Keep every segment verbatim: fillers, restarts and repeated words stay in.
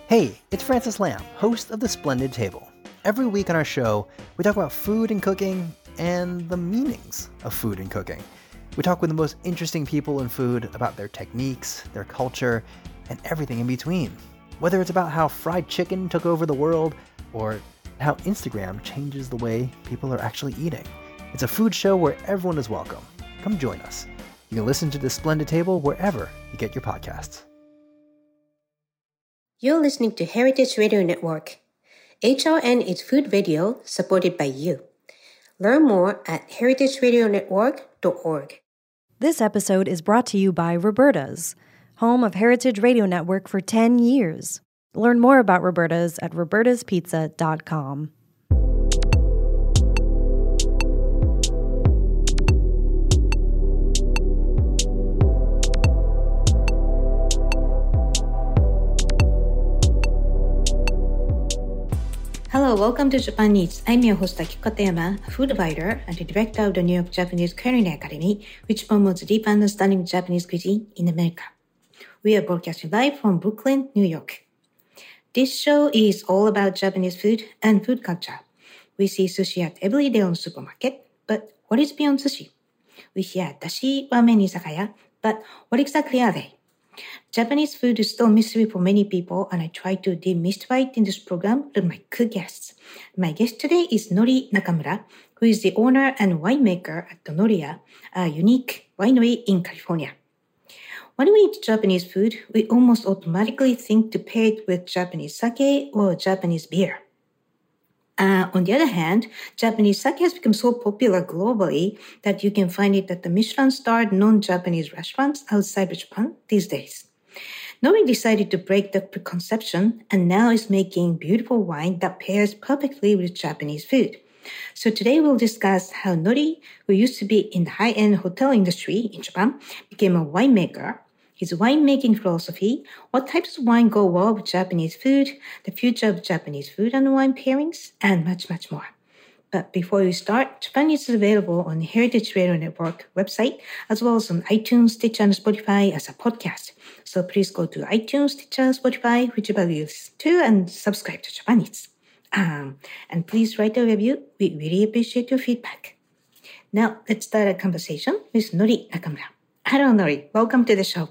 Hey, it's Francis Lamb, host of The Splendid Table. Every week on our show, we talk about food and cooking and the meanings of food and cooking. We talk with the most interesting people in food about their techniques, their culture, and everything in between. Whether it's about how fried chicken took over the world or how Instagram changes the way people are actually eating. It's a food show where everyone is welcome. Come join us. You can listen to The Splendid Table wherever you get your podcasts. You're listening to Heritage Radio Network. H R N is food radio supported by you. Learn more at heritage radio network dot org. This episode is brought to you by Roberta's, home of Heritage Radio Network for ten years. Learn more about Roberta's at robertas pizza dot com. Hello, welcome to Japan Eats. I'm your host Akiko Katayama, a food writer and the director of the New York Japanese Culinary Academy, which promotes deep understanding of Japanese cuisine in America. We are broadcasting live from Brooklyn, New York. This show is all about Japanese food and food culture. We see sushi at every day on supermarket, but what is beyond sushi? We hear dashi, ramen, izakaya, but what exactly are they? Japanese food is still a mystery for many people, and I try to demystify it in this program with my good guests. My guest today is Nori Nakamura, who is the owner and winemaker at Donoria, a unique winery in California. When we eat Japanese food, we almost automatically think to pair it with Japanese sake or Japanese beer. Uh, on the other hand, Japanese sake has become so popular globally that you can find it at the Michelin-starred non-Japanese restaurants outside of Japan these days. Nori decided to break the preconception and now is making beautiful wine that pairs perfectly with Japanese food. So today we'll discuss how Nori, who used to be in the high-end hotel industry in Japan, became a winemaker, his winemaking philosophy, what types of wine go well with Japanese food, the future of Japanese food and wine pairings, and much, much more. But before we start, Japan is available on the Heritage Radio Network website, as well as on iTunes, Stitcher, and Spotify as a podcast. So please go to iTunes, Stitcher, Spotify, whichever you listen to, and subscribe to Japan Eats. Um, and please write a review. We really appreciate your feedback. Now, let's start a conversation with Nori Nakamura. Hello, Nori. Welcome to the show.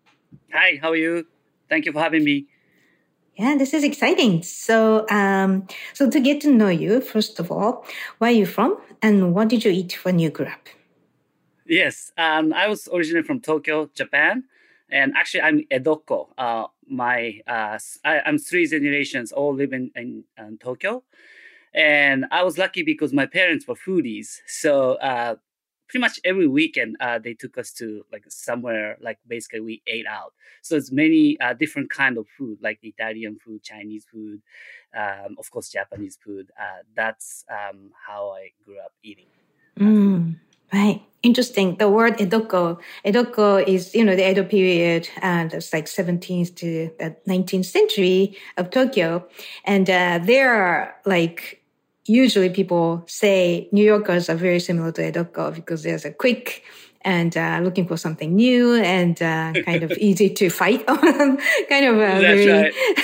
Hi, how are you? Thank you for having me. Yeah, this is exciting. So, um, so to get to know you, first of all, where are you from and what did you eat when you grew up? Yes, um, I was originally from Tokyo, Japan, and actually I'm Edoko. Uh, my uh, I, I'm three generations all living in, in Tokyo, and I was lucky because my parents were foodies. So uh, pretty much every weekend uh, they took us to like somewhere like basically we ate out. So it's many uh, different kind of food like Italian food, Chinese food, um, of course Japanese food. Uh, that's um, how I grew up eating. Mm, right. Interesting. The word Edoko. Edoko is, you know, the Edo period, and it's like seventeenth to the nineteenth century of Tokyo. And uh, there are like, usually people say New Yorkers are very similar to Edoko because there's a quick and uh, looking for something new and uh, kind of easy to fight on. kind of uh, That's very...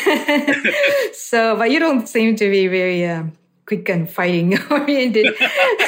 right. So, but you don't seem to be very... Um, quick and fighting oriented. so,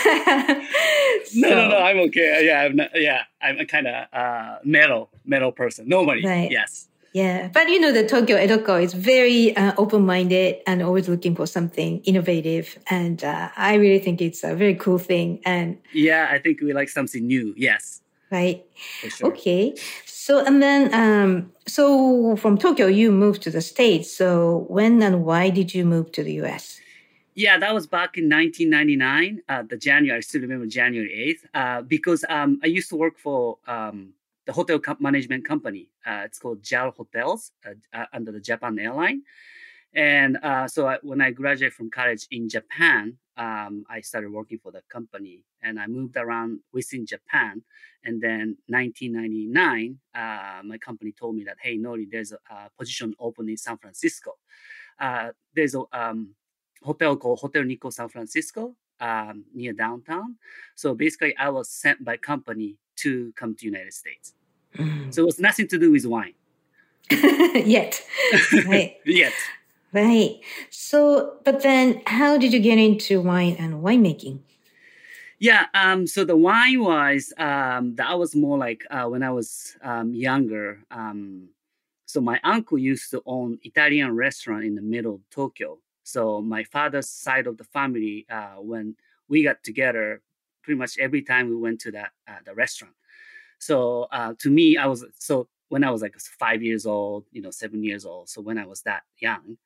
no, no, no, I'm okay. Yeah, I'm not, yeah, I'm a kind of uh, metal, metal person. Nobody, right. Yes. Yeah, but you know, the Tokyo Edoko is very uh, open-minded and always looking for something innovative. And uh, I really think it's a very cool thing. And yeah, I think we like something new. Yes. Right. For sure. Okay. So, and then, um, so from Tokyo, you moved to the States. So when and why did you move to the U S? Yeah, that was back in nineteen ninety-nine, uh, the January, I still remember January eighth, uh, because um, I used to work for um, the hotel co- management company. Uh, it's called J A L Hotels uh, uh, under the Japan Airline. And uh, so I, when I graduated from college in Japan, um, I started working for the company and I moved around within Japan. And then nineteen ninety-nine, uh, my company told me that, hey, Nori, there's a, a position open in San Francisco. Uh, there's a um, hotel called Hotel Nikko San Francisco um, near downtown. So basically, I was sent by company to come to United States. Mm. So it was nothing to do with wine. Yet. Right. Yet. Right. So, but then how did you get into wine and winemaking? Yeah, um, so the wine was, um, that was more like uh, when I was um, younger. Um, so my uncle used to own Italian restaurant in the middle of Tokyo. So my father's side of the family, uh, when we got together, pretty much every time we went to that uh, the restaurant. So uh, to me, I was so when I was like five years old, you know, seven years old. So when I was that young,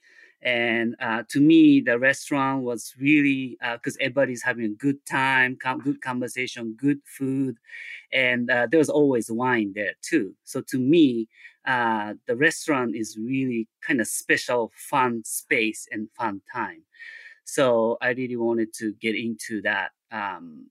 and uh, to me, the restaurant was really because uh, everybody's having a good time, com- good conversation, good food, and uh, there was always wine there too. So to me, uh, the restaurant is really kind of special, fun space and fun time. So I really wanted to get into that. Um,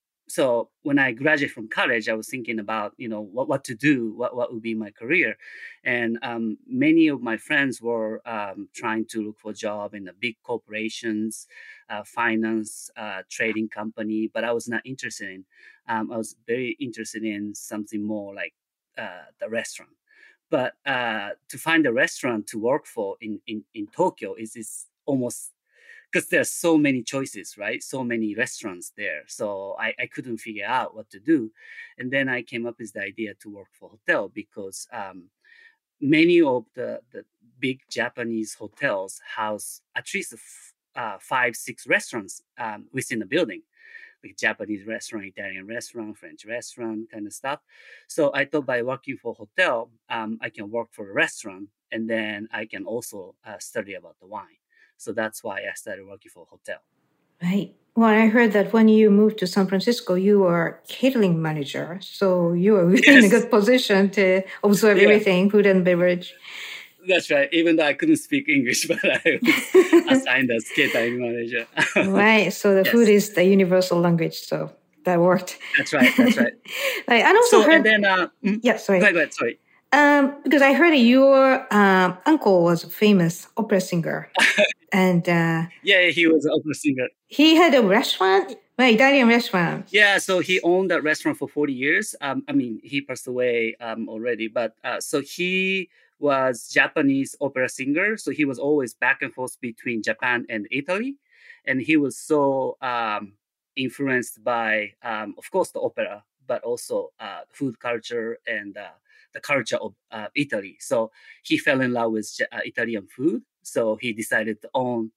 so when I graduated from college, I was thinking about, you know, what, what to do, what, what would be my career. And um, many of my friends were um, trying to look for a job in the big corporations, uh, finance, uh, trading company, but I was not interested in. Um, I was very interested in something more like uh, the restaurant. But uh, to find a restaurant to work for in, in, in Tokyo is, is almost because there's so many choices, right? So many restaurants there. So I, I couldn't figure out what to do. And then I came up with the idea to work for hotel because um, many of the, the big Japanese hotels house at least f- uh, five, six restaurants um, within the building. Like Japanese restaurant, Italian restaurant, French restaurant, kind of stuff. So I thought by working for a hotel, um, I can work for a restaurant, and then I can also uh, study about the wine. So that's why I started working for a hotel. Right. Well, I heard that when you moved to San Francisco, you were catering manager. So you were really yes. in a good position to observe yeah. everything, food and beverage. That's right. Even though I couldn't speak English, but I was assigned as catering manager. Right. So the yes. food is the universal language. So that worked. That's right. That's right. Right. I also so, heard. And then, uh, yeah, sorry. Go ahead, go ahead, sorry. Um, because I heard your um, uncle was a famous opera singer. And uh, yeah, he was an opera singer. He had a restaurant, an Italian restaurant. Yeah, so he owned that restaurant for forty years. Um, I mean, he passed away um, already, but uh, so he was Japanese opera singer. So he was always back and forth between Japan and Italy, and he was so um, influenced by, um, of course, the opera, but also uh, food culture and uh, the culture of uh, Italy. So he fell in love with uh, Italian food. So he decided to own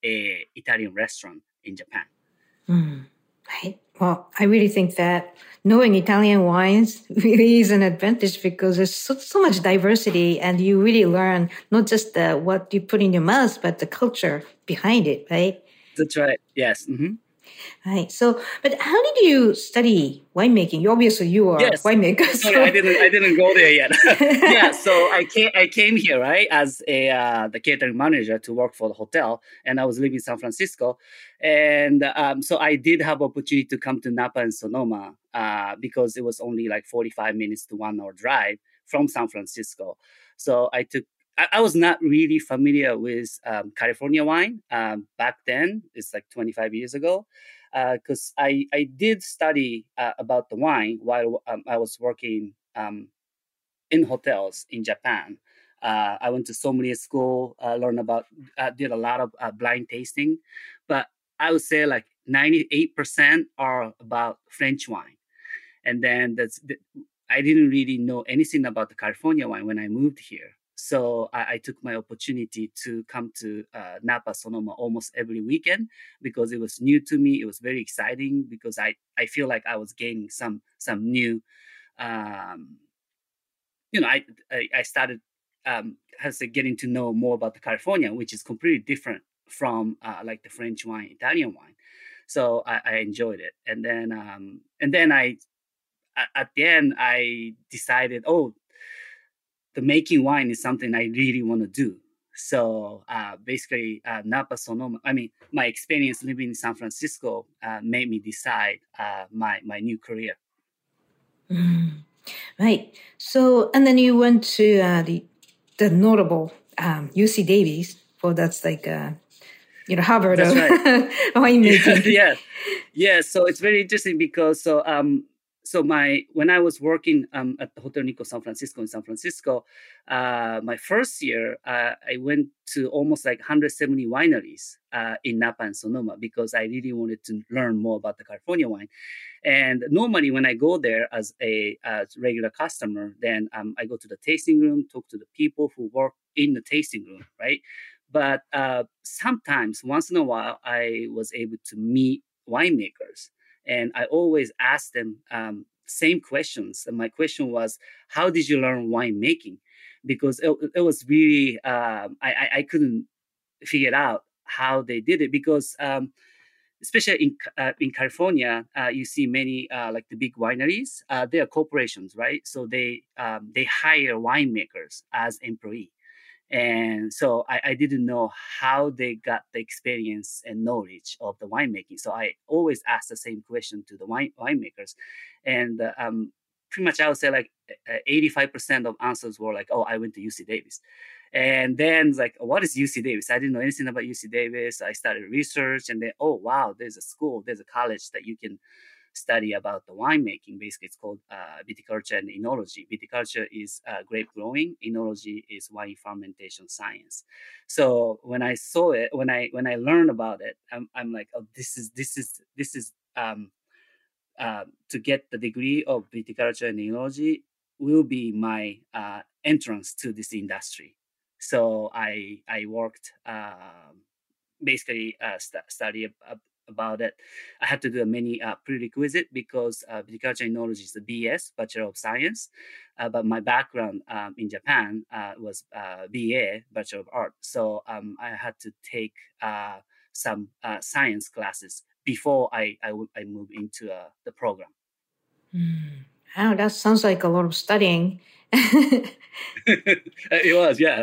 a Italian restaurant in Japan. Mm, right. Well, I really think that knowing Italian wines really is an advantage because there's so, so much diversity and you really learn not just the, what you put in your mouth, but the culture behind it, right? That's right. Yes. Mm-hmm. Right. So, but how did you study winemaking? You obviously you are yes. a winemaker. So. Sorry, I didn't. I didn't go there yet. yeah. So I came. I came here right as a uh, the catering manager to work for the hotel, and I was living in San Francisco, and um, so I did have opportunity to come to Napa and Sonoma uh, because it was only like forty-five minutes to one hour drive from San Francisco. So I took. I was not really familiar with um, California wine um, back then. It's like twenty-five years ago, because uh, I I did study uh, about the wine while um, I was working um, in hotels in Japan. Uh, I went to sommelier school, uh, learned about, uh, did a lot of uh, blind tasting, but I would say like ninety-eight percent are about French wine, and then that's the, I didn't really know anything about the California wine when I moved here. So I, I took my opportunity to come to uh, Napa, Sonoma almost every weekend because it was new to me. It was very exciting because I, I feel like I was gaining some some new, um, you know, I I, I started um, how to say, getting to know more about the California, which is completely different from uh, like the French wine, Italian wine. So I, I enjoyed it, and then um, and then I at the end I decided, oh. The making wine is something I really want to do. So uh, basically, uh, Napa, Sonoma, I mean, my experience living in San Francisco uh, made me decide uh, my, my new career. Mm, right. So, and then you went to uh, the the notable um, U C Davis. Well, that's like, uh, you know, Harvard that's of right. winemaking. Yeah, yeah. Yeah. So it's very interesting because so um, so my when I was working um, at the Hotel Nico San Francisco in San Francisco, uh, my first year uh, I went to almost like one hundred seventy wineries uh, in Napa and Sonoma because I really wanted to learn more about the California wine. And normally when I go there as a as regular customer, then um, I go to the tasting room, talk to the people who work in the tasting room, right? But uh, sometimes, once in a while, I was able to meet winemakers. And I always ask them um, same questions. And my question was, how did you learn winemaking? Because it, it was really, um, I, I, I couldn't figure out how they did it because um, especially in uh, in California, uh, you see many uh, like the big wineries. Uh, they are corporations, right? So they um, they hire winemakers as employee, and so I, I didn't know how they got the experience and knowledge of the winemaking. So I always ask the same question to the wine winemakers, and uh, um, pretty much I would say like eighty-five percent of answers were like, "Oh, I went to U C Davis." And then it's like, what is U C Davis? I didn't know anything about U C Davis. I started research, and then, oh wow, there's a school, there's a college that you can study about the winemaking. Basically, it's called uh, viticulture and enology. Viticulture is uh, grape growing. Enology is wine fermentation science. So when I saw it, when I when I learned about it, I'm I'm like, oh, this is this is this is um, uh, to get the degree of viticulture and enology will be my uh, entrance to this industry. So I I worked um, basically uh, st- study ab- about it. I had to do many uh, prerequisite because uh, viticulture and enology is a B S, Bachelor of Science, uh, but my background um, in Japan uh, was uh, B A, Bachelor of Art. So um, I had to take uh, some uh, science classes before I I, w- I moved into uh, the program. Mm. Wow, that sounds like a lot of studying. It was, yeah.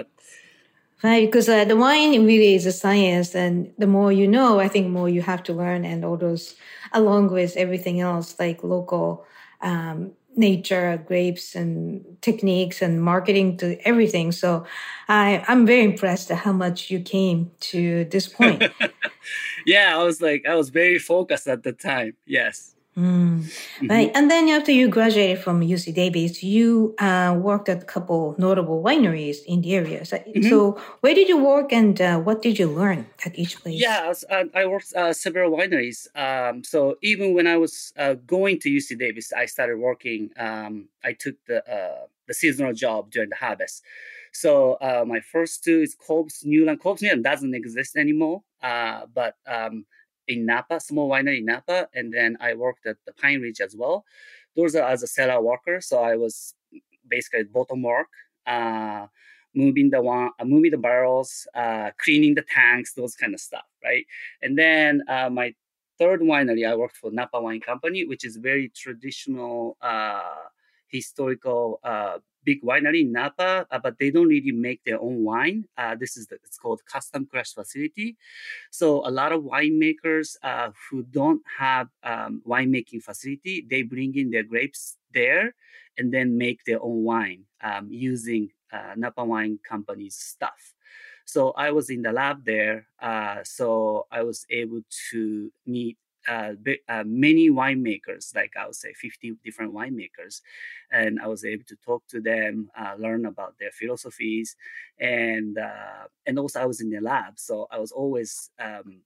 Right, because uh, the wine really is a science, and the more you know, I think more you have to learn, and all those, along with everything else, like local um, nature, grapes, and techniques, and marketing to everything. So, I I'm very impressed at how much you came to this point. Yeah, I was like, I was very focused at the time. Yes. Mm. Mhm. Right. And then after you graduated from U C Davis, you uh, worked at a couple notable wineries in the area. So, Mhm. so where did you work and uh, what did you learn at each place? Yeah, I, was- uh, I worked uh, several wineries. Um, so even when I was uh, going to U C Davis, I started working. Um, I took the uh, the seasonal job during the harvest. So uh, my first two is Cobb's Newland. Cobb's Newland doesn't exist anymore, uh, but um, in Napa, small winery in Napa, and then I worked at the Pine Ridge as well. Those are as a cellar worker, so I was basically bottom work. Uh, moving the one, uh, moving the barrels, uh, cleaning the tanks, those kind of stuff, right? And then uh, my third winery, I worked for Napa Wine Company, which is very traditional, uh, historical, uh, big winery in Napa, uh, but they don't really make their own wine. Uh, this is the, it's called custom crush facility. So a lot of winemakers uh, who don't have um, winemaking facility, they bring in their grapes there and then make their own wine um, using uh, Napa Wine Company's stuff. So I was in the lab there. Uh, so I was able to meet uh, bi- uh, many winemakers, like I would say fifty different winemakers. And I was able to talk to them, uh, learn about their philosophies. And, uh, and also I was in the lab. So I was always, um,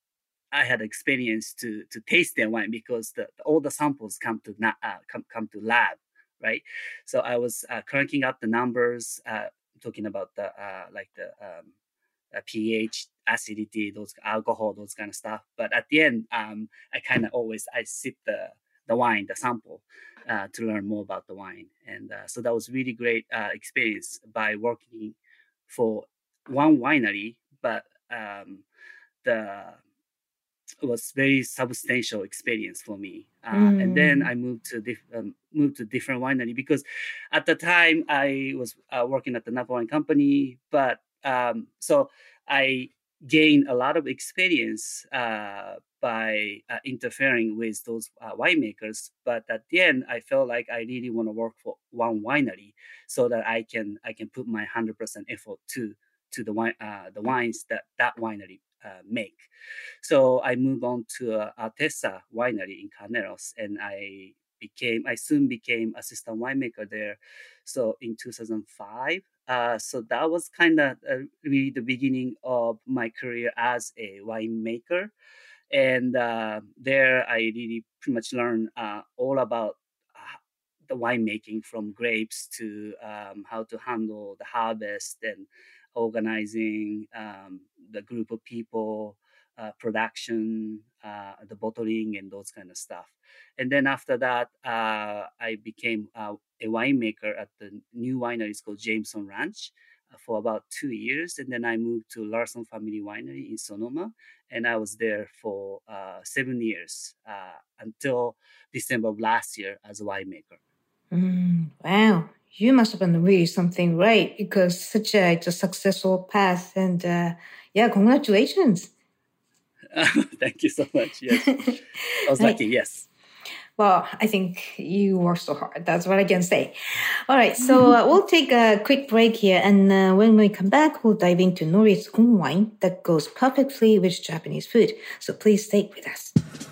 I had experience to to taste their wine because the, all the samples come to na- uh, come come to lab, right? So I was uh, cranking up the numbers, uh, talking about the uh, like the um, uh, pH, acidity, those alcohol, those kind of stuff. But at the end, um, I kind of always I sip the the wine, the sample, uh, to learn more about the wine, and uh, so that was really great uh, experience by working for one winery, but um, the it was very substantial experience for me. Uh, and then Mm. I moved to diff- um, moved to different winery because at the time I was uh, working at the Napa Wine Company. But um, so I gained a lot of experience uh, by uh, interfering with those uh, winemakers. But at the end, I felt like I really want to work for one winery so that I can I can put my hundred percent effort to to the wine uh, the wines that that winery uh, make. So I moved on to uh, Altessa Winery in Carneros, and I became, I soon became assistant winemaker there. So in two thousand five, uh, so that was kind of uh, really the beginning of my career as a winemaker. And uh, there I really pretty much learned uh, all about uh, the winemaking, from grapes to um, how to handle the harvest and organizing um, the group of people, uh, production, uh, the bottling, and those kind of stuff. And then after that, uh, I became uh, a winemaker at the new winery. It's called Jameson Ranch uh, for about two years. And then I moved to Larson Family Winery in Sonoma. And I was there for uh, seven years uh, until December of last year as a winemaker. Mm, wow. You must have done really something right, because such a, it's a successful path. And uh, yeah, congratulations. Thank you so much. Yes. I was lucky. Yes. Well, I think you worked so hard. That's what I can say. All right. So uh, we'll take a quick break here. And uh, when we come back, we'll dive into Nori's own wine that goes perfectly with Japanese food. So please stay with us.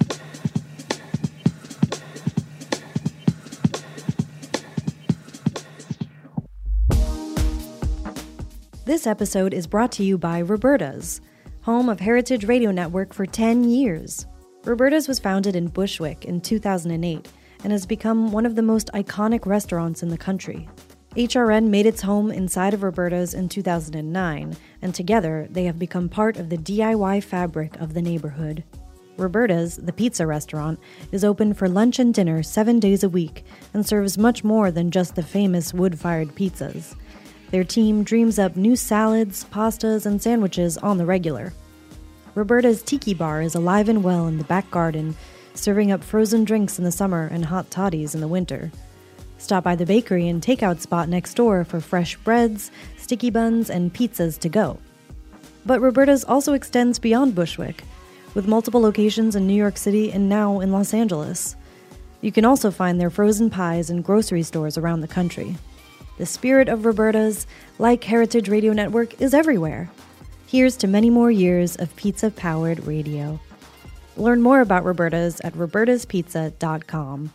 This episode is brought to you by Roberta's, home of Heritage Radio Network for ten years. Roberta's was founded in Bushwick in two thousand eight and has become one of the most iconic restaurants in the country. H R N made its home inside of Roberta's in two thousand nine, and together they have become part of the D I Y fabric of the neighborhood. Roberta's, the pizza restaurant, is open for lunch and dinner seven days a week and serves much more than just the famous wood-fired pizzas. Their team dreams up new salads, pastas, and sandwiches on the regular. Roberta's Tiki Bar is alive and well in the back garden, serving up frozen drinks in the summer and hot toddies in the winter. Stop by the bakery and takeout spot next door for fresh breads, sticky buns, and pizzas to go. But Roberta's also extends beyond Bushwick, with multiple locations in New York City and now in Los Angeles. You can also find their frozen pies in grocery stores around the country. The spirit of Roberta's, like Heritage Radio Network, is everywhere. Here's to many more years of pizza-powered radio. Learn more about Roberta's at robertas pizza dot com.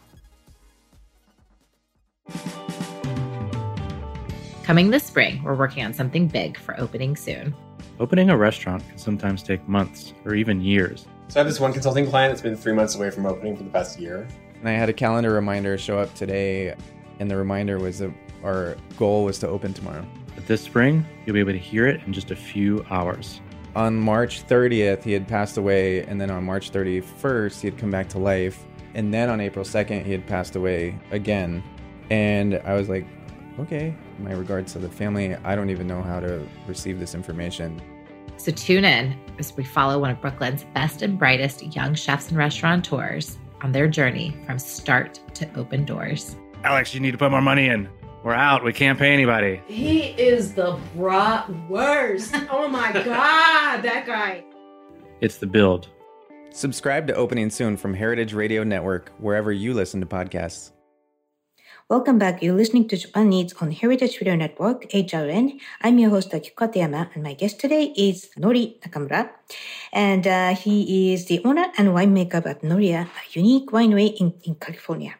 Coming this spring, we're working on something big for opening soon. Opening a restaurant can sometimes take months or even years. So I have this one consulting client that's been three months away from opening for the past year. And I had a calendar reminder show up today, and the reminder was that our goal was to open tomorrow. But this spring, you'll be able to hear it in just a few hours. On March thirtieth, he had passed away, and then on March thirty-first, he had come back to life. And then on April second, he had passed away again. And I was like, okay, my regards to the family. I don't even know how to receive this information. So tune in as we follow one of Brooklyn's best and brightest young chefs and restaurateurs on their journey from start to open doors. Alex, you need to put more money in. We're out. We can't pay anybody. He is the bratwurst. Oh my God, that guy. It's The Build. Subscribe to Opening Soon from Heritage Radio Network, wherever you listen to podcasts. Welcome back. You're listening to Japan Eats on Heritage Radio Network, H R N. I'm your host, Akiko Katayama, and my guest today is Nori Nakamura. And uh, he is the owner and winemaker at Noria, a unique winery in, in California.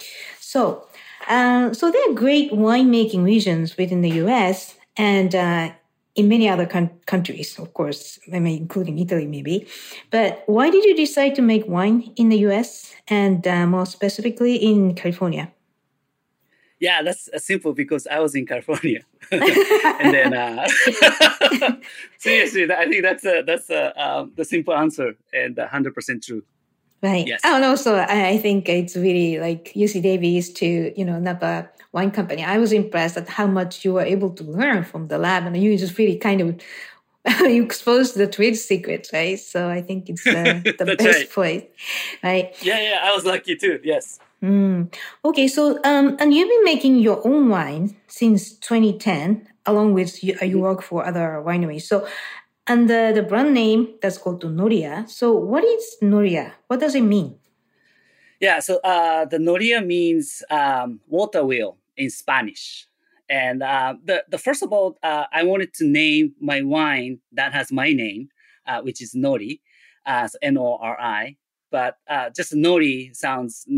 So, uh, so there are great winemaking regions within the U S and uh, in many other con- countries, of course, I mean, including Italy maybe. But why did you decide to make wine in the U S and uh, more specifically in California? Yeah, that's uh, simple because I was in California, and then uh, seriously, I think that's a, that's a, um, the simple answer and one hundred percent true. Right. Yes. And also, I think it's really like U C Davis to, you know, Napa Wine Company. I was impressed at how much you were able to learn from the lab, and you just really kind of you exposed the trade secrets, right? So I think it's uh, the best right. place, right? Yeah, yeah, I was lucky too. Yes. Mm. Okay, so um, and you've been making your own wine since twenty ten, along with you, you work for other wineries. So, and the, the brand name that's called Noria. So, what is Noria? What does it mean? Yeah, so uh, the Noria means um, water wheel in Spanish. And uh, the, the first of all, uh, I wanted to name my wine that has my name, uh, which is Nori, uh, so N O R I. But uh, just Nori sounds not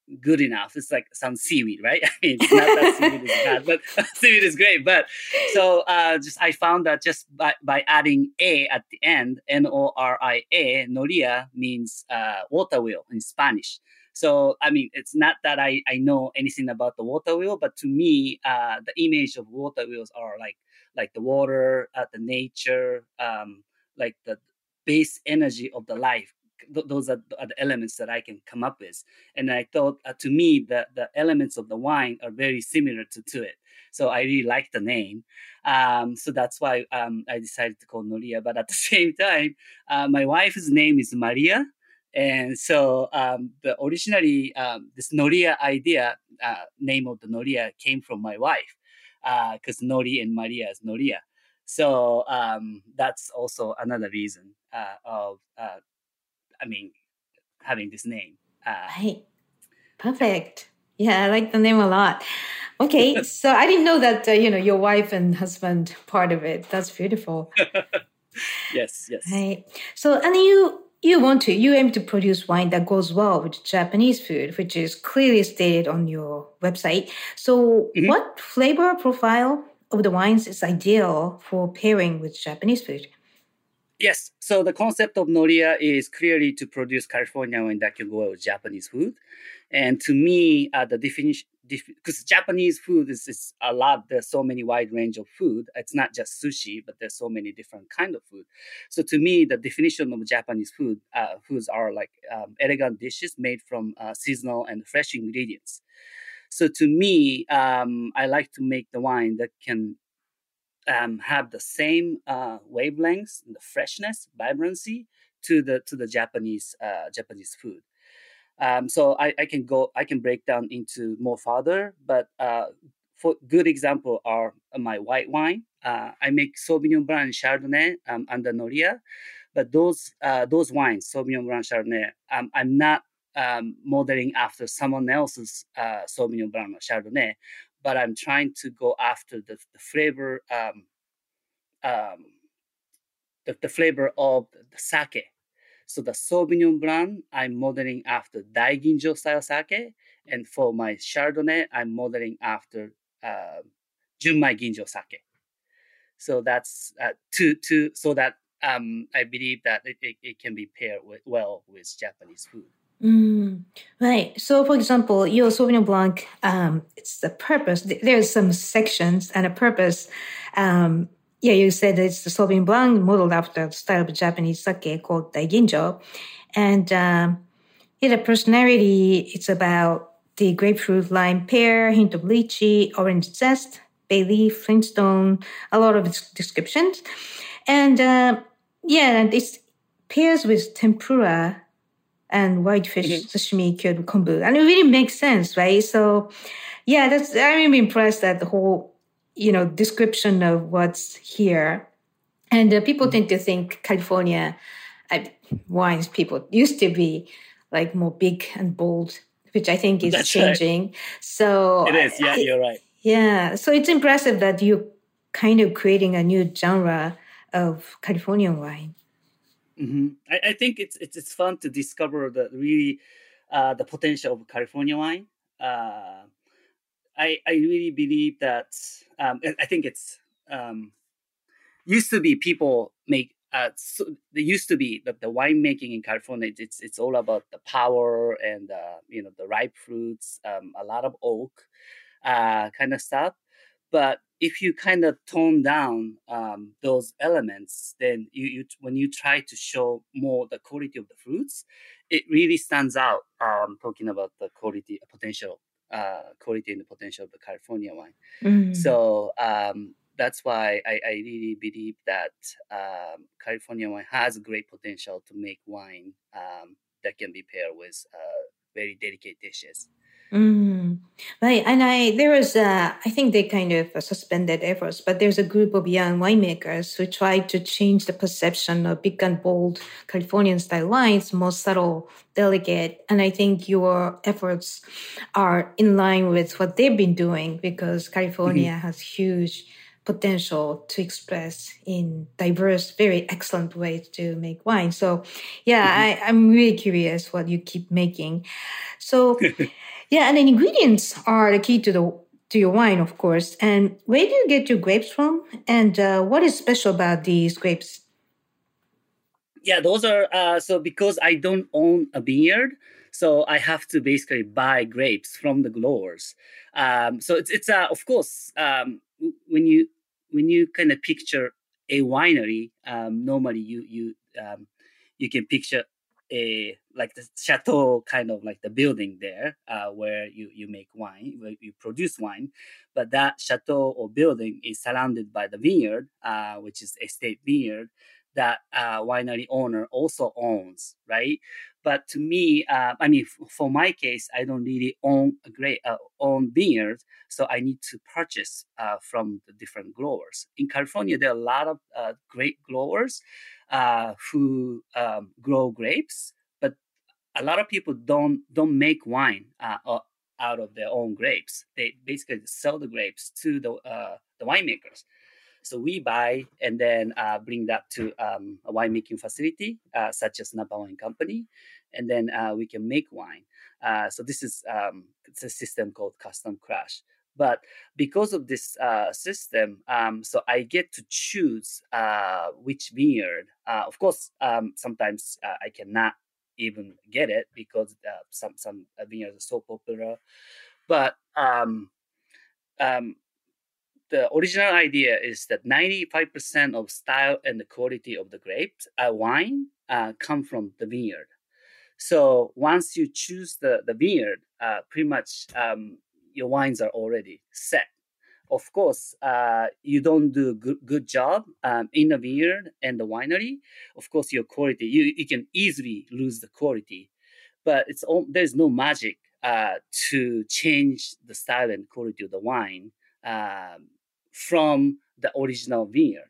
good enough. It's like some seaweed, right? I mean, it's not that seaweed is bad, but seaweed is great. But so uh, just I found that just by, by adding a at the end, N O R I A, Noria means uh, water wheel in Spanish. So, I mean, it's not that I, I know anything about the water wheel, but to me, uh, the image of water wheels are like like the water, uh, the nature, um, like the base energy of the life. Th- those are, are the elements that I can come up with. And I thought, uh, to me, the, the elements of the wine are very similar to, to it. So I really like the name. Um, so that's why um, I decided to call Noria. But at the same time, uh, my wife's name is Maria. And so um, the originally, um, this Noria idea, uh, name of the Noria came from my wife, because uh, Nori and Maria is Noria. So um, that's also another reason uh, of, uh, I mean, having this name. Uh, right. Perfect. Yeah, I like the name a lot. Okay, so I didn't know that, uh, you know, your wife and husband part of it. That's beautiful. yes, yes. Right. So, and you... You want to, you aim to produce wine that goes well with Japanese food, which is clearly stated on your website. So mm-hmm. what flavor profile of the wines is ideal for pairing with Japanese food? Yes. So the concept of Noria is clearly to produce California wine that can go well with Japanese food. And to me, uh, the definition, because def- Japanese food is, is a lot, there's so many wide range of food. It's not just sushi, but there's so many different kind of food. So to me, the definition of Japanese food, uh, foods are like um, elegant dishes made from uh, seasonal and fresh ingredients. So to me, um, I like to make the wine that can um, have the same uh, wavelengths, the freshness, vibrancy to the to the Japanese uh, Japanese food. Um, so I, I can go, I can break down into more further, but uh, for good example are my white wine. Uh, I make Sauvignon Blanc and Chardonnay um, under Noria, but those uh, those wines, Sauvignon Blanc, Chardonnay, um, I'm not um, modeling after someone else's uh, Sauvignon Blanc or Chardonnay, but I'm trying to go after the, the flavor, um, um, the, the flavor of the sake. So the Sauvignon Blanc, I'm modeling after Daiginjo style sake. And for my Chardonnay, I'm modeling after uh, Junmai Ginjo sake. So that's uh, two, two, so that um, I believe that it, it, it can be paired with, well with Japanese food. Mm, right. So, for example, your Sauvignon Blanc, um, it's the purpose. There's some sections and a purpose. Um, Yeah, you said it's the Sauvignon Blanc modeled after the style of Japanese sake called Daiginjo. And um, yeah, the personality, it's about the grapefruit lime pear, hint of lychee, orange zest, bay leaf, flintstone, a lot of descriptions. And uh, yeah, and it pairs with tempura and whitefish mm-hmm. sashimi cured with kombu. And it really makes sense, right? So yeah, that's I'm really impressed at the whole you know, description of what's here. And uh, people tend to think California uh, wines, people used to be like more big and bold, which I think is That's changing. Right. So it is. Yeah, I, you're right. Yeah. So it's impressive that you're kind of creating a new genre of Californian wine. Mm-hmm. I, I think it's, it's it's fun to discover the really uh, the potential of California wine. Uh, I, I really believe that um, I think it's um, used to be people make uh, so there used to be the, the winemaking in California. It's it's all about the power and uh, you know the ripe fruits, um, a lot of oak uh, kind of stuff. But if you kind of tone down um, those elements, then you, you when you try to show more the quality of the fruits, it really stands out. Um, talking about the quality potential. Uh, quality and the potential of the California wine. Mm. So um, that's why I, I really believe that um, California wine has great potential to make wine um, that can be paired with uh, very delicate dishes. Mm. Right, and I there was uh, I think they kind of suspended efforts, but there's a group of young winemakers who tried to change the perception of big and bold Californian style wines, more subtle, delicate, and I think your efforts are in line with what they've been doing because California mm-hmm. has huge potential to express in diverse, very excellent ways to make wine. So, yeah, mm-hmm. I, I'm really curious what you keep making. So. Yeah, and the ingredients are the key to the to your wine, of course. And where do you get your grapes from? And uh, what is special about these grapes? Yeah, those are uh, so because I don't own a vineyard, so I have to basically buy grapes from the growers. Um, so it's it's uh, of course um, when you when you kind of picture a winery, um, normally you you um, you can picture a like the chateau kind of like the building there uh, where you you make wine, where you produce wine, but that chateau or building is surrounded by the vineyard, uh, which is a state vineyard that uh, winery owner also owns, right? But to me, uh, I mean, f- for my case, I don't really own a great uh, own vineyards, so I need to purchase uh, from the different growers. In California, there are a lot of uh, great growers uh, who um, grow grapes, but a lot of people don't don't make wine uh, uh, out of their own grapes. They basically sell the grapes to the uh, the winemakers. So we buy and then uh, bring that to um, a winemaking facility, uh, such as Napa Wine Company, and then uh, we can make wine. Uh, so this is um, it's a system called Custom Crush. But because of this uh, system, um, so I get to choose uh, which vineyard. Uh, of course, um, sometimes uh, I cannot even get it because uh, some some vineyards are so popular. But um, um, the original idea is that ninety-five percent of style and the quality of the grapes, uh, wine, uh, come from the vineyard. So once you choose the, the vineyard, uh, pretty much um, your wines are already set. Of course, uh, you don't do a good, good job um, in the vineyard and the winery. Of course, your quality, you, you can easily lose the quality, but it's all, there's no magic uh, to change the style and quality of the wine um, from the original vineyard.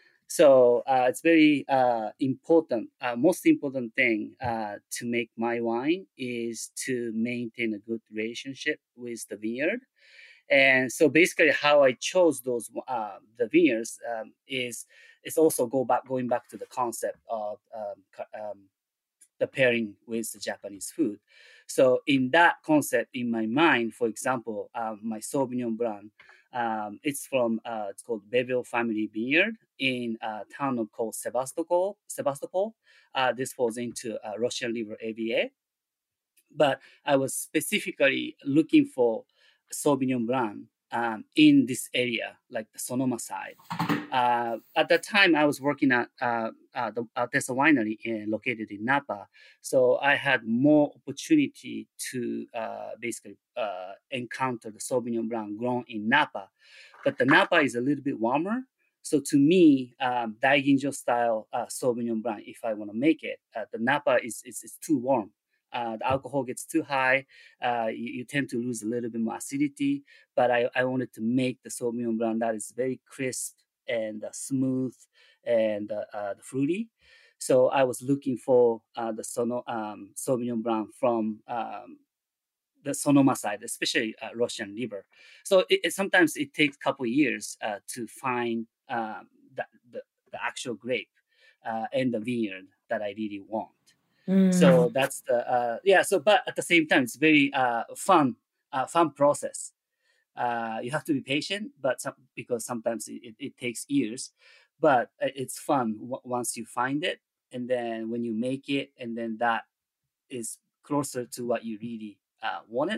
So uh, it's very uh, important. Uh, most important thing uh, to make my wine is to maintain a good relationship with the vineyard. And so basically, how I chose those uh, the vineyards um, is is also go back going back to the concept of um, um, the pairing with the Japanese food. So in that concept, in my mind, for example, um, my Sauvignon Blanc, um, it's from uh, it's called Beville Family Vineyard in a town of called Sebastopol. Sebastopol. Uh, this falls into uh, Russian River A V A. But I was specifically looking for Sauvignon Blanc um, in this area, like the Sonoma side. Uh, at that time, I was working at uh, uh, the Altessa Winery in, located in Napa. So I had more opportunity to uh, basically uh, encounter the Sauvignon Blanc grown in Napa. But the Napa is a little bit warmer. So to me, um, Daiginjo style uh, Sauvignon Blanc, if I want to make it, uh, the Napa is, is, is too warm. Uh, the alcohol gets too high. Uh, you, you tend to lose a little bit more acidity. But I, I wanted to make the Sauvignon Blanc that is very crisp and uh, smooth and uh, uh, fruity. So I was looking for uh, the Sono, um, Sauvignon Blanc from um, the Sonoma side, especially uh, Russian River. So it, it, sometimes it takes a couple of years uh, to find um, the, the, the actual grape uh, and the vineyard that I really want. Mm. So that's the uh, yeah. So but at the same time, it's very uh, fun, uh, fun process. Uh, you have to be patient, but some, because sometimes it, it, it takes years, but it's fun w- once you find it, and then when you make it, and then that is closer to what you really uh, wanted.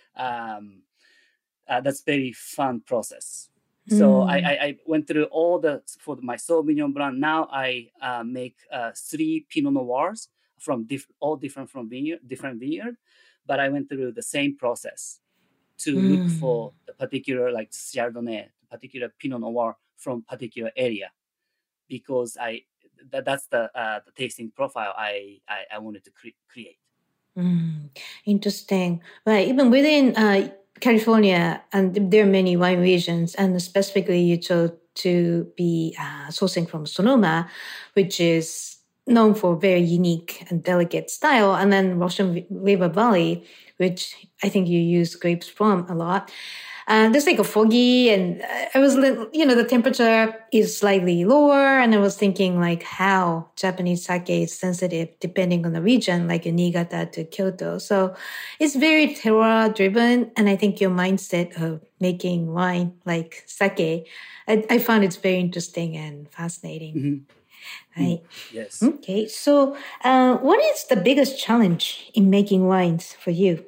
Um, uh, that's very fun process. Mm. So I, I, I went through all the for my Sauvignon Blanc. Now I uh, make uh, three Pinot Noirs from diff- all different from vineyard, different vineyard, but I went through the same process to mm. look for the particular like Chardonnay, particular Pinot Noir from particular area, because I that, that's the uh, the tasting profile I I, I wanted to cre- create. Mm. Interesting. Well, even within uh, California, and there are many wine regions, and specifically you chose to be uh, sourcing from Sonoma, which is known for very unique and delicate style, and then Russian River Valley, which I think you use grapes from a lot. uh, there's like a foggy, and I was, you know, the temperature is slightly lower, and I was thinking like how Japanese sake is sensitive depending on the region, like in Niigata to Kyoto. So it's very terroir driven, and I think your mindset of making wine like sake, I, I found it's very interesting and fascinating. Mm-hmm. Right. Yes. Okay. So, uh, what is the biggest challenge in making wines for you?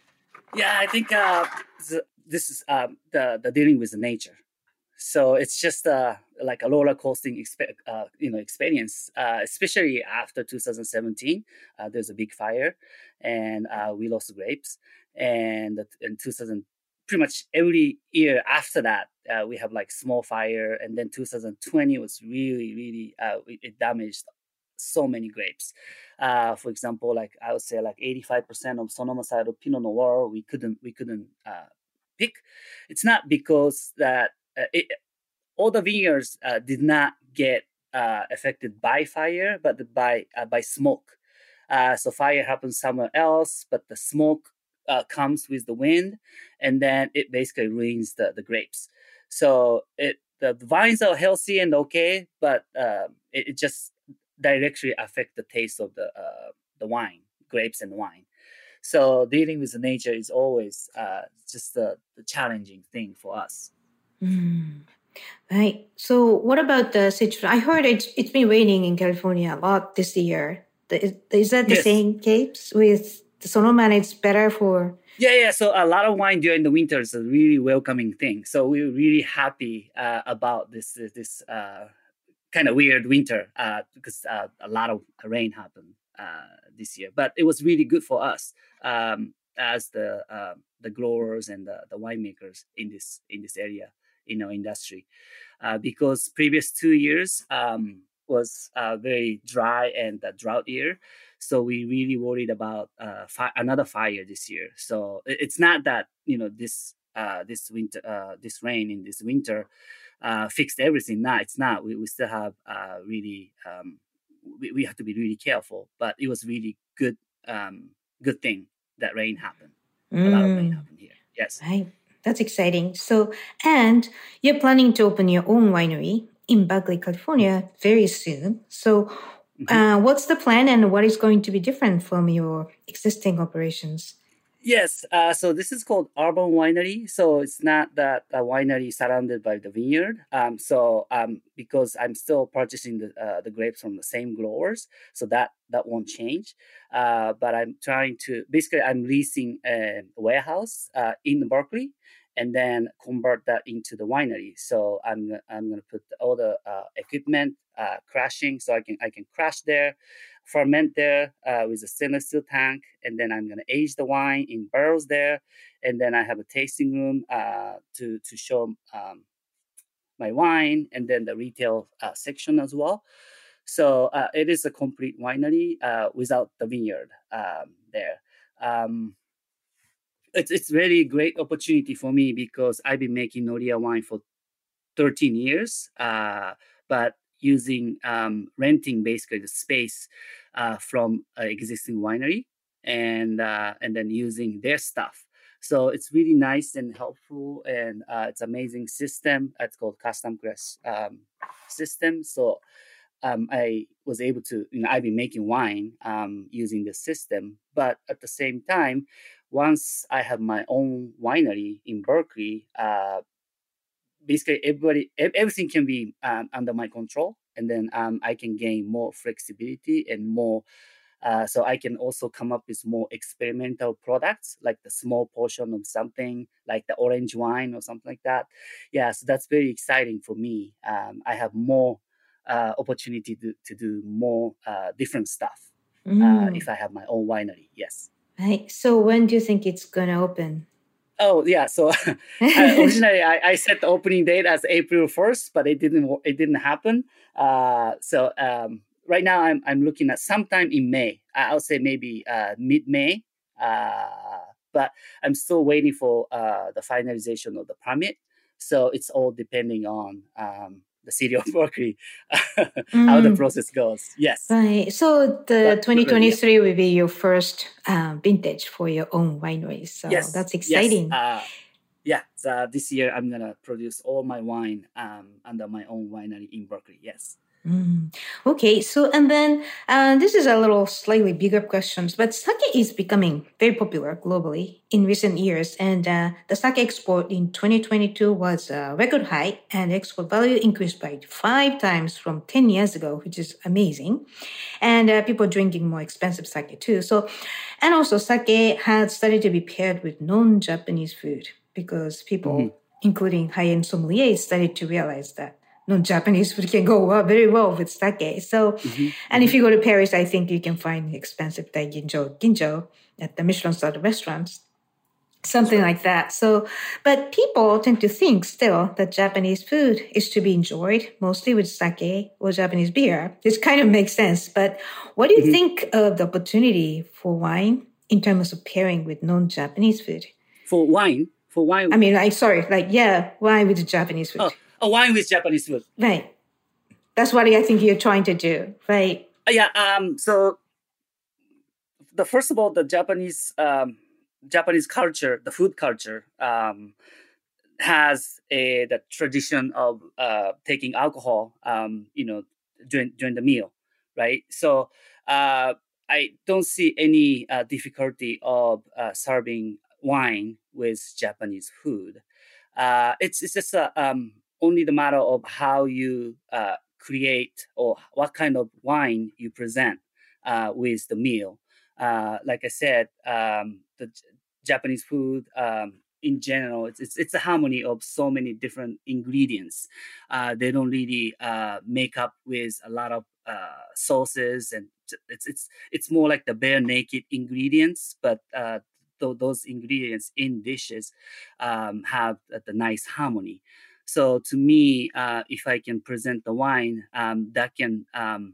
Yeah, I think uh, the, this is um, the the dealing with nature. So it's just uh, like a roller coasting exp- uh, you know experience, uh, especially after two thousand seventeen. Uh, there's a big fire, and uh, we lost grapes. And in two thousand, pretty much every year after that, uh, we have like small fire. And then two thousand twenty was really, really uh, it, it damaged so many grapes. Uh, for example, like I would say, like eighty-five percent of Sonoma side of Pinot Noir, we couldn't we couldn't uh, pick. It's not because that uh, it, all the vineyards uh, did not get uh, affected by fire, but by uh, by smoke. Uh, so fire happens somewhere else, but the smoke uh, comes with the wind, and then it basically ruins the, the grapes. So it the vines are healthy and okay, but uh, it, it just directly affect the taste of the uh, the wine, grapes and wine. So dealing with nature is always uh, just a, a challenging thing for us. Mm. Right. So what about the situation? I heard it's it's been raining in California a lot this year. Is, is that the Yes. same case with the Sonoma? And it's better for... Yeah, yeah. So a lot of wine during the winter is a really welcoming thing. So we were really happy uh, about this this uh, kind of weird winter uh, because uh, a lot of rain happened uh, this year. But it was really good for us um, as the uh, the growers and the, the winemakers in this in this area in our industry, uh, because previous two years um, was uh, very dry and a drought year. So we really worried about uh, fi- another fire this year. So it- it's not that you know this uh, this winter uh, this rain in this winter uh, fixed everything. No, it's not. We we still have uh, really um, we we have to be really careful. But it was really good um, good thing that rain happened. A lot of rain Mm. happened here. Yes. Right. That's exciting. So, and you're planning to open your own winery in Berkeley, California very soon. So, Mhm. uh, what's the plan and what is going to be different from your existing operations? Yes, uh, so this is called Urban Winery. So it's not that a winery surrounded by the vineyard. Um, so um, because I'm still purchasing the uh, the grapes from the same growers, so that that won't change. Uh, but I'm trying to basically I'm leasing a warehouse uh, in Berkeley, and then convert that into the winery. So I'm I'm gonna put all the uh, equipment, uh, crashing, so I can I can crash there, ferment there uh, with a stainless steel tank, and then I'm gonna age the wine in barrels there, and then I have a tasting room uh, to to show um, my wine, and then the retail uh, section as well. So uh, it is a complete winery uh, without the vineyard um, there. Um, it's it's really great opportunity for me because I've been making Noria wine for thirteen years, uh, but using um, renting basically the space uh, from an existing winery, and uh, and then using their stuff. So it's really nice and helpful, and uh, it's amazing system. It's called custom press um, system. So um, I was able to, you know, I've been making wine um, using the system, but at the same time, once I have my own winery in Berkeley, uh, basically everybody, ev- everything can be um, under my control, and then um, I can gain more flexibility and more. Uh, so I can also come up with more experimental products, like the small portion of something, like the orange wine or something like that. Yeah, so that's very exciting for me. Um, I have more uh, opportunity to, to do more uh, different stuff uh, Mm. if I have my own winery. Yes. Right. So, when do you think it's going to open? Oh yeah. So uh, originally I, I set the opening date as April first, but it didn't wo- it didn't happen. Uh, so um, right now I'm I'm looking at sometime in May. I- I'll say maybe uh, mid May. Uh, but I'm still waiting for uh, the finalization of the permit. So it's all depending on um, the city of Berkeley how the Mm. process goes. Yes. Right. So, the But but really, yeah. twenty twenty-three will be your first uh, vintage for your own winery. So, Yes. that's Yes. exciting. Uh, yeah, so this year I'm gonna produce all my wine um, under my own winery in Berkeley. Yes. Mm. Okay, so and then uh, this is a little slightly bigger questions, but sake is becoming very popular globally in recent years, and uh, the sake export in twenty twenty-two was a record high, and export value increased by five times from ten years ago, which is amazing. And uh, people drinking more expensive sake too. So, and also sake has started to be paired with non-Japanese food because people, Mhm. including high-end sommeliers, started to realize that non-Japanese food can go well, very well with sake. So, Mhm. and if you go to Paris, I think you can find expensive daiginjo, ginjo at the Michelin-starred restaurants, something like that. So, but people tend to think still that Japanese food is to be enjoyed mostly with sake or Japanese beer. This kind of makes sense. But what do you Mhm. think of the opportunity for wine in terms of pairing with non-Japanese food? For wine, for wine, I mean, like, sorry, like, yeah, wine with Japanese food. oh, a wine with Japanese food. Right. That's what I think you're trying to do, right? Uh, yeah. Um. So the first of all, the Japanese um, Japanese culture, the food culture, um, has a the tradition of uh, taking alcohol, um, you know, during during the meal, right? So uh, I don't see any uh, difficulty of uh, serving wine with Japanese food. Uh, it's it's just uh, um, only the matter of how you uh, create or what kind of wine you present uh, with the meal. Uh, like I said, um, the J- Japanese food. Um, in general, it's, it's it's a harmony of so many different ingredients. Uh, they don't really uh, make up with a lot of uh, sauces, and j- it's it's it's more like the bare naked ingredients. But uh, th- those ingredients in dishes um, have the, the nice harmony. So to me, uh, if I can present the wine, um, that can um,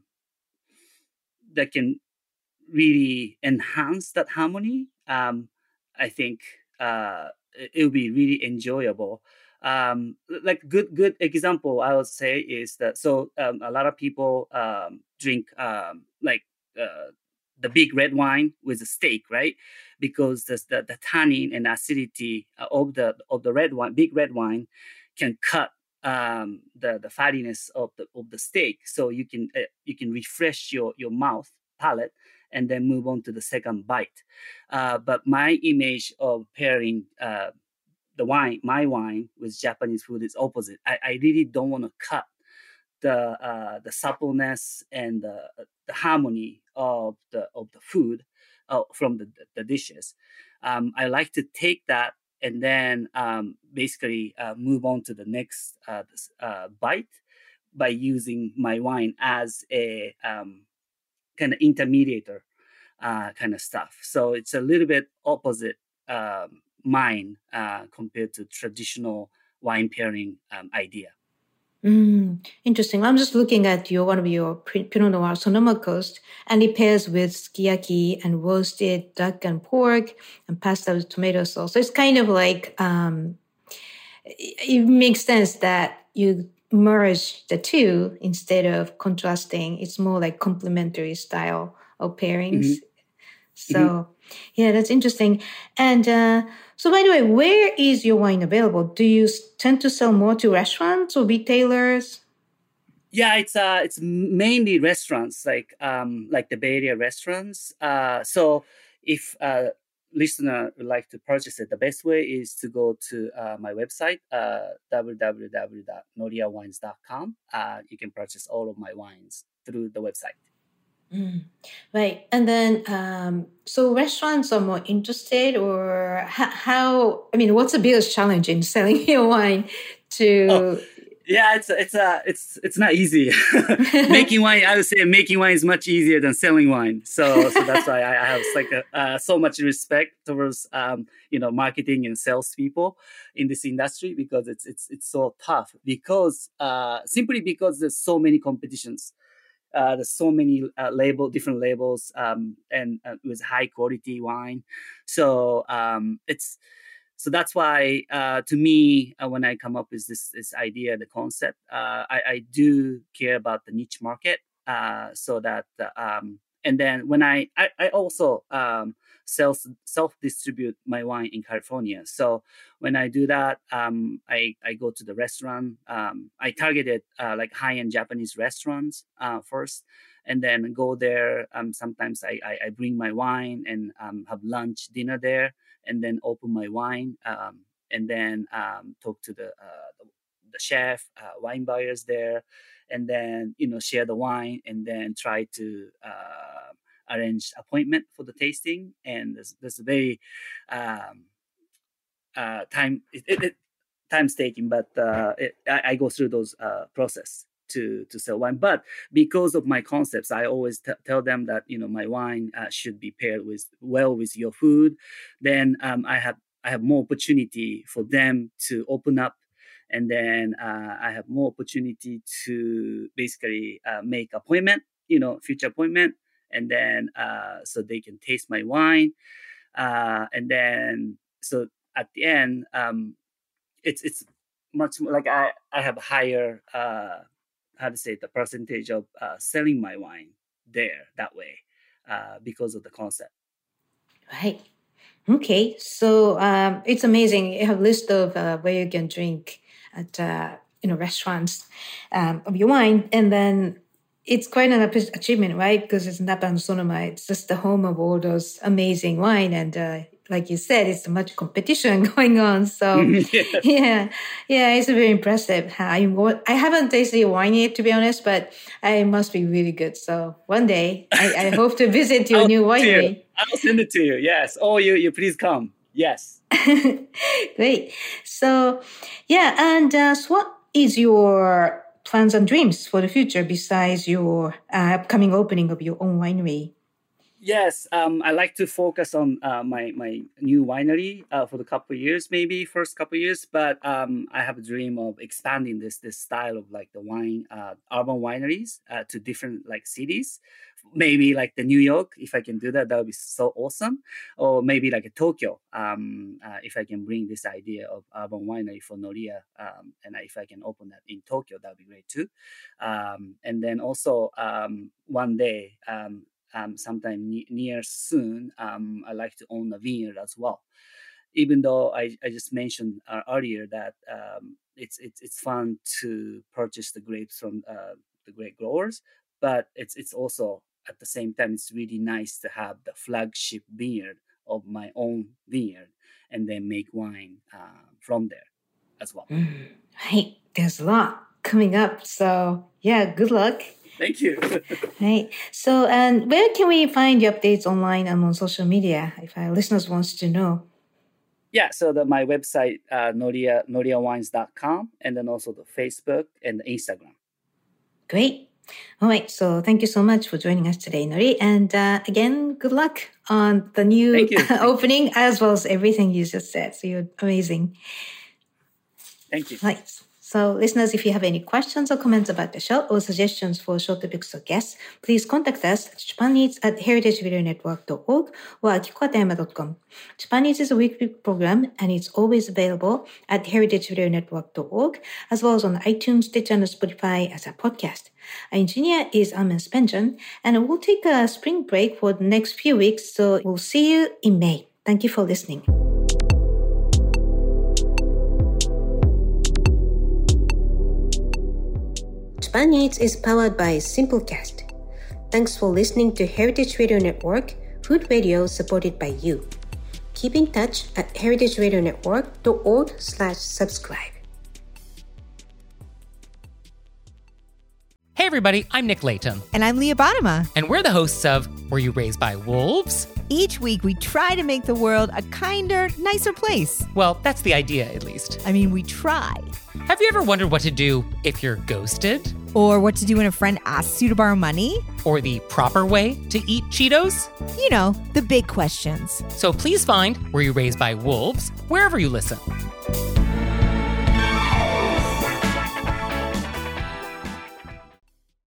that can really enhance that harmony, um, I think uh, it- it'll be really enjoyable. Um, like good good example I would say is that so um, a lot of people um, drink um, like uh, the big red wine with a steak, right? Because the, the the tannin and acidity of the of the red wine, big red wine, can cut um, the the fattiness of the of the steak, so you can uh, you can refresh your your mouth palate and then move on to the second bite. Uh, but my image of pairing uh, the wine, my wine, with Japanese food is opposite. I, I really don't want to cut the uh, the suppleness and the, the harmony of the of the food uh, from the, the dishes. Um, I like to take that and then um, basically uh, move on to the next uh, this, uh, bite by using my wine as a um, kind of intermediator uh, kind of stuff. So it's a little bit opposite um, mine uh, compared to traditional wine pairing um, idea. Mm, interesting. I'm just looking at your one of your P- Pinot Noir Sonoma Coast, and it pairs with sukiyaki and roasted duck and pork and pasta with tomato sauce. So it's kind of like um, it, it makes sense that you merge the two instead of contrasting. It's more like complementary style of pairings. Mm-hmm. So, Mm-hmm. yeah, that's interesting. And uh, so, by the way, where is your wine available? Do you s- tend to sell more to restaurants or retailers? Yeah, it's uh, it's mainly restaurants, like um, like the Bay Area restaurants. Uh, so if uh, listener would like to purchase it, the best way is to go to uh, my website, uh, w w w dot noria wines dot com. Uh, you can purchase all of my wines through the website. Mm, right. And then, um, so restaurants are more interested, or how, how, I mean, what's the biggest challenge in selling your wine Oh, to? yeah, it's it's uh it's it's not easy. Making wine, I would say, making wine is much easier than selling wine. So so that's why I, I have like a, uh, so much respect towards um you know marketing and sales people in this industry, because it's it's it's so tough, because uh simply because there's so many competitions. Uh, there's so many uh, label, different labels, um, and uh, with high quality wine. So um, it's so that's why uh, to me, uh, when I come up with this this idea, the concept, uh, I, I do care about the niche market, uh, so that uh, um, and then when I I, I also um, self self distribute my wine in California. So when I do that, um, I I go to the restaurant. Um, I targeted uh, like high end Japanese restaurants uh, first, and then go there. Um, sometimes I, I I bring my wine and um, have lunch, dinner there, and then open my wine, um, and then um, talk to the uh, the, the chef, uh, wine buyers there, and then you know share the wine, and then try to uh, arrange appointment for the tasting. And there's there's a very um, uh, time it, it, it, time taking, but uh, it, I, I go through those uh, process to to sell wine. But because of my concepts, I always t- tell them that you know my wine uh, should be paired with well with your food. Then um, I have I have more opportunity for them to open up, and then uh, I have more opportunity to basically uh, make appointment, you know, future appointment, and then uh, so they can taste my wine, uh, and then so at the end, um, it's it's much more like I I have higher uh, how to say the percentage of uh, selling my wine there that way uh, because of the concept. Right. Okay. So um, it's amazing. You have a list of uh, where you can drink at uh, you know restaurants um, of your wine, and then it's quite an achievement, right? Because it's Napa and Sonoma. It's just the home of all those amazing wine, and uh, like you said, it's much competition going on. So yeah, yeah, yeah, it's very impressive. I I haven't tasted your wine yet, to be honest, but it must be really good. So one day, I, I hope to visit your new winery. I'll send it to you. Yes. Oh, you you please come. Yes. Great. So yeah, and uh, so what is your plans and dreams for the future besides your uh, upcoming opening of your own winery? Yes, um, I like to focus on uh, my my new winery uh, for the couple of years, maybe first couple of years. But um, I have a dream of expanding this this style of like the wine uh, urban wineries uh, to different like cities. Maybe like the New York, if I can do that, that would be so awesome. Or maybe like a Tokyo, um, uh, if I can bring this idea of urban winery for Noriya, um, and if I can open that in Tokyo, that would be great too. Um, and then also um, one day. Um, Um, sometime ne- near soon, um, I like to own a vineyard as well. Even though I, I just mentioned uh, earlier that um, it's it's it's fun to purchase the grapes from uh, the grape growers, but it's it's also at the same time it's really nice to have the flagship vineyard of my own vineyard and then make wine uh, from there as well. Mm, right, there's a lot coming up, so yeah, good luck. Thank you. Right. So, and where can we find your updates online and on social media if our listeners wants to know? Yeah, so the, my website, uh, Noriya, noriya wines dot com, and then also the Facebook and the Instagram. Great. All right. So thank you so much for joining us today, Nori. And uh, again, good luck on the new Thank you. opening as well as everything you just said. So you're amazing. Thank you. Right. So listeners, if you have any questions or comments about the show or suggestions for show topics or guests, please contact us at Japan Eats at heritage video network dot org or akiko katayama dot com. Japan Eats is a weekly program and it's always available at heritage video network dot org as well as on iTunes, Stitcher, and Spotify as a podcast. Our engineer is Armin Spengen, and we'll take a spring break for the next few weeks, so we'll see you in May. Thank you for listening. Japan Eats is powered by Simplecast. Thanks for listening to Heritage Radio Network, food radio supported by you. Keep in touch at heritage radio network dot org slash subscribe. Hey everybody, I'm Nick Latham. And I'm Leah Bottima. And we're the hosts of Were You Raised by Wolves? Each week we try to make the world a kinder, nicer place. Well, that's the idea, at least. I mean, we try. Have you ever wondered what to do if you're ghosted? Or what to do when a friend asks you to borrow money? Or the proper way to eat Cheetos? You know, the big questions. So please find Were You Raised by Wolves wherever you listen.